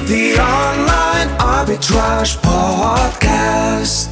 The Online Arbitrage Podcast.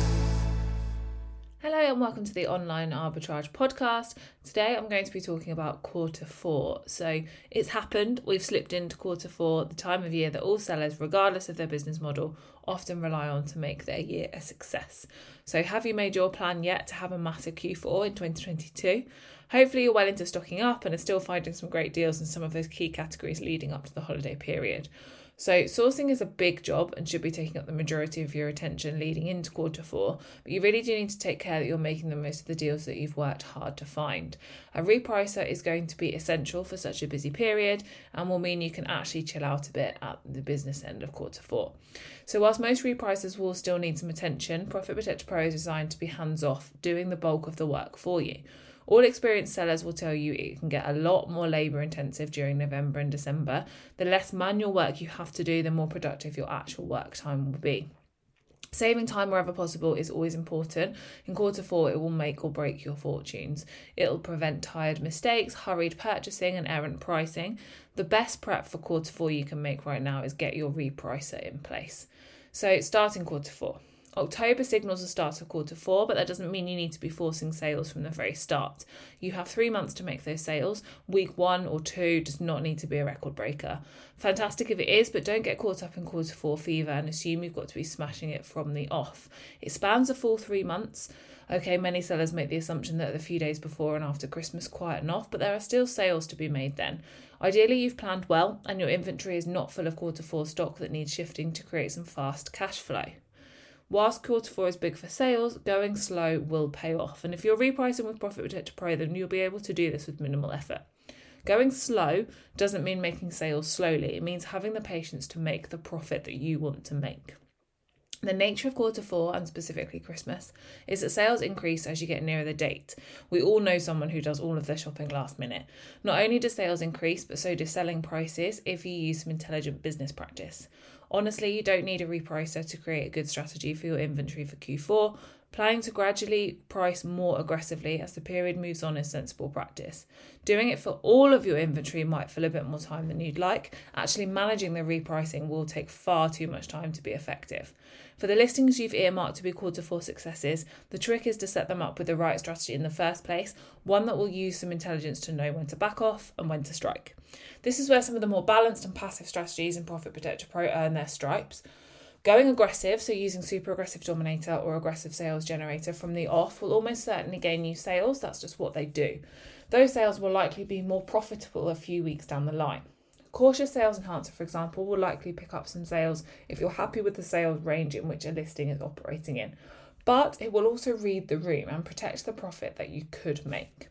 Hello and welcome to the Online Arbitrage Podcast. Today I'm going to be talking about quarter four. So it's happened, we've slipped into quarter four, the time of year that all sellers, regardless of their business model, often rely on to make their year a success. So have you made your plan yet to have a massive Q4 in 2022? Hopefully you're well into stocking up and are still finding some great deals in some of those key categories leading up to the holiday period. So sourcing is a big job and should be taking up the majority of your attention leading into quarter four, but you really do need to take care that you're making the most of the deals that you've worked hard to find. A repricer is going to be essential for such a busy period and will mean you can actually chill out a bit at the business end of quarter four. So whilst most repricers will still need some attention, Profit Protector Pro is designed to be hands-off, doing the bulk of the work for you. All experienced sellers will tell you it can get a lot more labour intensive during November and December. The less manual work you have to do, the more productive your actual work time will be. Saving time wherever possible is always important. In quarter four, it will make or break your fortunes. It'll prevent tired mistakes, hurried purchasing and errant pricing. The best prep for quarter four you can make right now is get your repricer in place. So starting quarter four. October signals the start of quarter four, but that doesn't mean you need to be forcing sales from the very start. You have 3 months to make those sales. Week 1 or 2 does not need to be a record breaker. Fantastic if it is, but don't get caught up in quarter four fever and assume you've got to be smashing it from the off. It spans a full 3 months. Okay, many sellers make the assumption that the few days before and after Christmas quieten off, but there are still sales to be made then. Ideally, you've planned well and your inventory is not full of quarter four stock that needs shifting to create some fast cash flow. Whilst quarter four is big for sales, going slow will pay off. And if you're repricing with Profit Protector Pro, then you'll be able to do this with minimal effort. Going slow doesn't mean making sales slowly. It means having the patience to make the profit that you want to make. The nature of quarter four, and specifically Christmas, is that sales increase as you get nearer the date. We all know someone who does all of their shopping last minute. Not only do sales increase, but so do selling prices if you use some intelligent business practice. Honestly, you don't need a repricer to create a good strategy for your inventory for Q4. Planning to gradually price more aggressively as the period moves on is sensible practice. Doing it for all of your inventory might fill a bit more time than you'd like. Actually managing the repricing will take far too much time to be effective. For the listings you've earmarked to be quarter four successes, the trick is to set them up with the right strategy in the first place, one that will use some intelligence to know when to back off and when to strike. This is where some of the more balanced and passive strategies in Profit Protector Pro earn their stripes. Going aggressive, so using super aggressive dominator or aggressive sales generator from the off, will almost certainly gain you sales. That's just what they do. Those sales will likely be more profitable a few weeks down the line. Cautious sales enhancer, for example, will likely pick up some sales if you're happy with the sales range in which a listing is operating in. But it will also read the room and protect the profit that you could make.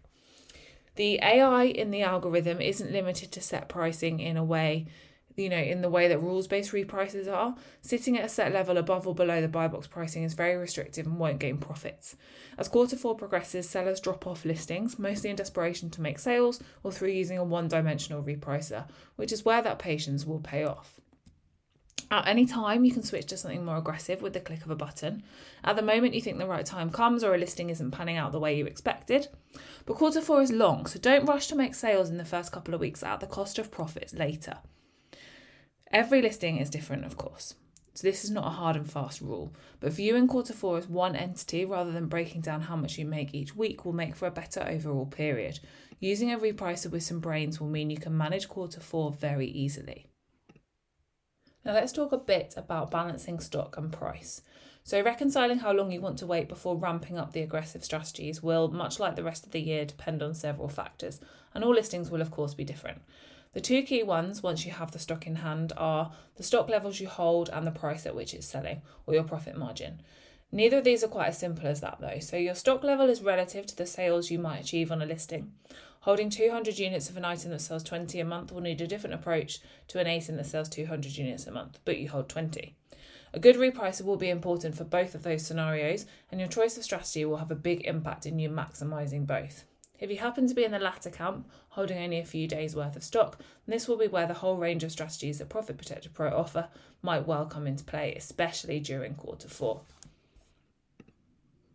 The AI in the algorithm isn't limited to set pricing in a way, in the way that rules-based reprices are. Sitting at a set level above or below the buy box pricing is very restrictive and won't gain profits. As quarter four progresses, sellers drop off listings, mostly in desperation to make sales or through using a one-dimensional repricer, which is where that patience will pay off. At any time, you can switch to something more aggressive with the click of a button. At the moment, you think the right time comes or a listing isn't panning out the way you expected. But quarter four is long, so don't rush to make sales in the first couple of weeks at the cost of profits later. Every listing is different, of course, so this is not a hard and fast rule, but viewing quarter four as one entity rather than breaking down how much you make each week will make for a better overall period. Using a repricer with some brains will mean you can manage quarter four very easily. Now let's talk a bit about balancing stock and price. So reconciling how long you want to wait before ramping up the aggressive strategies will, much like the rest of the year, depend on several factors, and all listings will of course be different. The two key ones, once you have the stock in hand, are the stock levels you hold and the price at which it's selling, or your profit margin. Neither of these are quite as simple as that though. So your stock level is relative to the sales you might achieve on a listing. Holding 200 units of an item that sells 20 a month will need a different approach to an ASIN that sells 200 units a month, but you hold 20. A good repricer will be important for both of those scenarios, and your choice of strategy will have a big impact in you maximising both. If you happen to be in the latter camp, holding only a few days worth of stock, then this will be where the whole range of strategies that Profit Protector Pro offer might well come into play, especially during quarter four.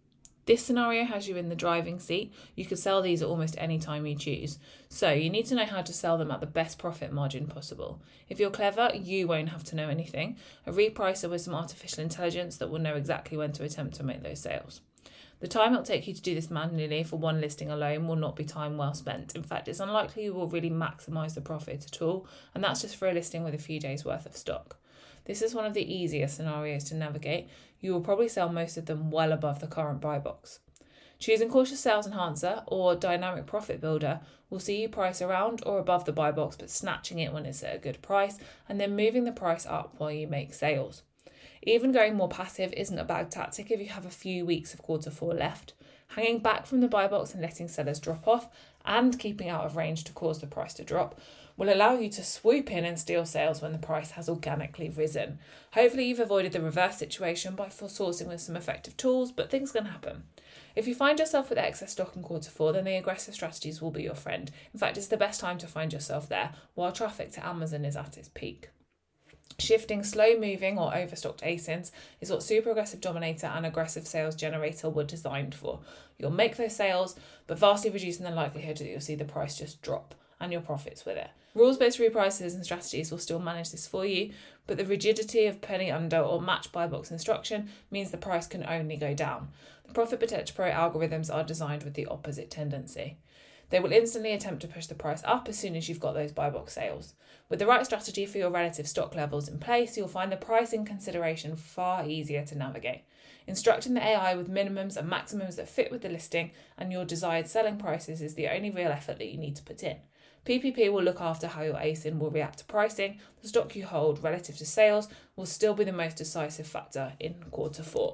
This scenario has you in the driving seat. You can sell these at almost any time you choose. So you need to know how to sell them at the best profit margin possible. If you're clever, you won't have to know anything. A repricer with some artificial intelligence that will know exactly when to attempt to make those sales. The time it'll take you to do this manually for one listing alone will not be time well spent. In fact, it's unlikely you will really maximise the profit at all, and that's just for a listing with a few days worth of stock. This is one of the easier scenarios to navigate. You will probably sell most of them well above the current buy box. Choosing Cautious Sales Enhancer or Dynamic Profit Builder will see you price around or above the buy box, but snatching it when it's at a good price and then moving the price up while you make sales. Even going more passive isn't a bad tactic if you have a few weeks of Q4 left. Hanging back from the buy box and letting sellers drop off and keeping out of range to cause the price to drop will allow you to swoop in and steal sales when the price has organically risen. Hopefully you've avoided the reverse situation by sourcing with some effective tools, but things can happen. If you find yourself with excess stock in Q4, then the aggressive strategies will be your friend. In fact, it's the best time to find yourself there while traffic to Amazon is at its peak. Shifting slow-moving or overstocked ASINs is what Super Aggressive Dominator and Aggressive Sales Generator were designed for. You'll make those sales, but vastly reducing the likelihood that you'll see the price just drop and your profits with it. Rules-based reprices and strategies will still manage this for you, but the rigidity of penny under or match buy box instruction means the price can only go down. The Profit Protector Pro algorithms are designed with the opposite tendency. They will instantly attempt to push the price up as soon as you've got those buy box sales. With the right strategy for your relative stock levels in place, you'll find the pricing consideration far easier to navigate. Instructing the AI with minimums and maximums that fit with the listing and your desired selling prices is the only real effort that you need to put in. PPP will look after how your ASIN will react to pricing. The stock you hold relative to sales will still be the most decisive factor in Q4.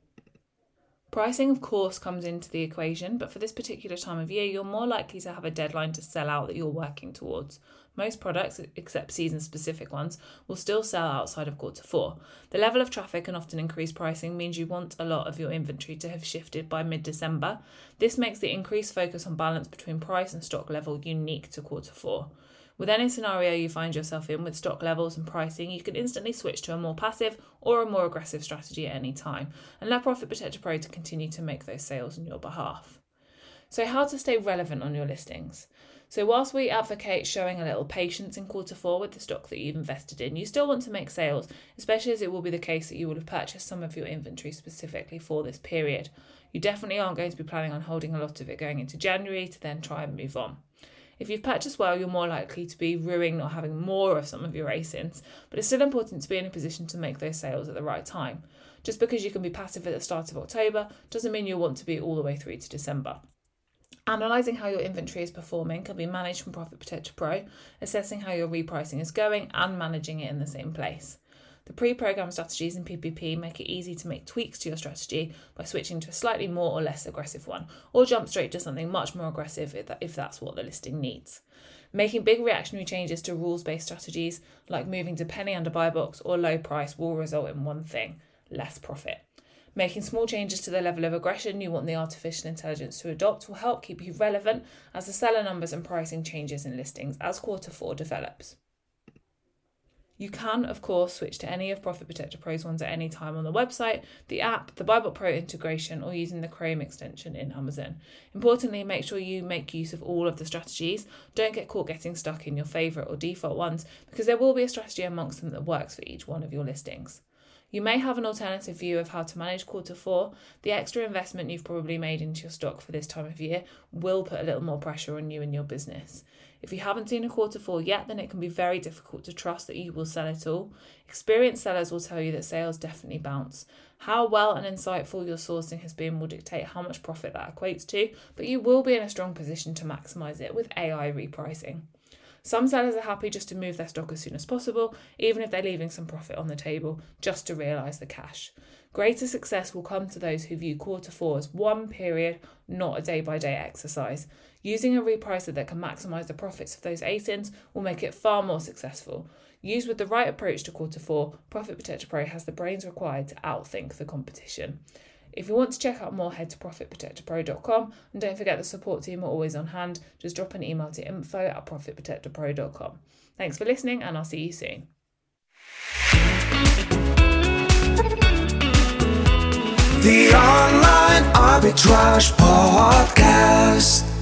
Pricing, of course, comes into the equation, but for this particular time of year, you're more likely to have a deadline to sell out that you're working towards. Most products, except season-specific ones, will still sell outside of Q4. The level of traffic and often increased pricing means you want a lot of your inventory to have shifted by mid-December. This makes the increased focus on balance between price and stock level unique to Q4. With any scenario you find yourself in with stock levels and pricing, you can instantly switch to a more passive or a more aggressive strategy at any time and let Profit Protector Pro to continue to make those sales on your behalf. So how to stay relevant on your listings? So whilst we advocate showing a little patience in Q4 with the stock that you've invested in, you still want to make sales, especially as it will be the case that you will have purchased some of your inventory specifically for this period. You definitely aren't going to be planning on holding a lot of it going into January to then try and move on. If you've purchased well, you're more likely to be ruining not having more of some of your ASINs, but it's still important to be in a position to make those sales at the right time. Just because you can be passive at the start of October doesn't mean you'll want to be all the way through to December. Analysing how your inventory is performing can be managed from Profit Protector Pro, assessing how your repricing is going and managing it in the same place. The pre-programmed strategies in PPP make it easy to make tweaks to your strategy by switching to a slightly more or less aggressive one, or jump straight to something much more aggressive if that's what the listing needs. Making big reactionary changes to rules-based strategies, like moving to penny under buy box or low price, will result in one thing: less profit. Making small changes to the level of aggression you want the artificial intelligence to adopt will help keep you relevant as the seller numbers and pricing changes in listings as Q4 develops. You can, of course, switch to any of Profit Protector Pro's ones at any time on the website, the app, the BuyBot Pro integration, or using the Chrome extension in Amazon. Importantly, make sure you make use of all of the strategies. Don't get caught getting stuck in your favourite or default ones, because there will be a strategy amongst them that works for each one of your listings. You may have an alternative view of how to manage Q4. The extra investment you've probably made into your stock for this time of year will put a little more pressure on you and your business. If you haven't seen a Q4 yet, then it can be very difficult to trust that you will sell it all. Experienced sellers will tell you that sales definitely bounce. How well and insightful your sourcing has been will dictate how much profit that equates to, but you will be in a strong position to maximise it with AI repricing. Some sellers are happy just to move their stock as soon as possible, even if they're leaving some profit on the table, just to realise the cash. Greater success will come to those who view Q4 as one period, not a day-by-day exercise. Using a repricer that can maximise the profits of those ASINs will make it far more successful. Used with the right approach to Q4, Profit Protector Pro has the brains required to outthink the competition. If you want to check out more, head to profitprotectorpro.com, and don't forget the support team are always on hand. Just drop an email to info@profitprotectorpro.com. Thanks for listening, and I'll see you soon. The Online Arbitrage Podcast.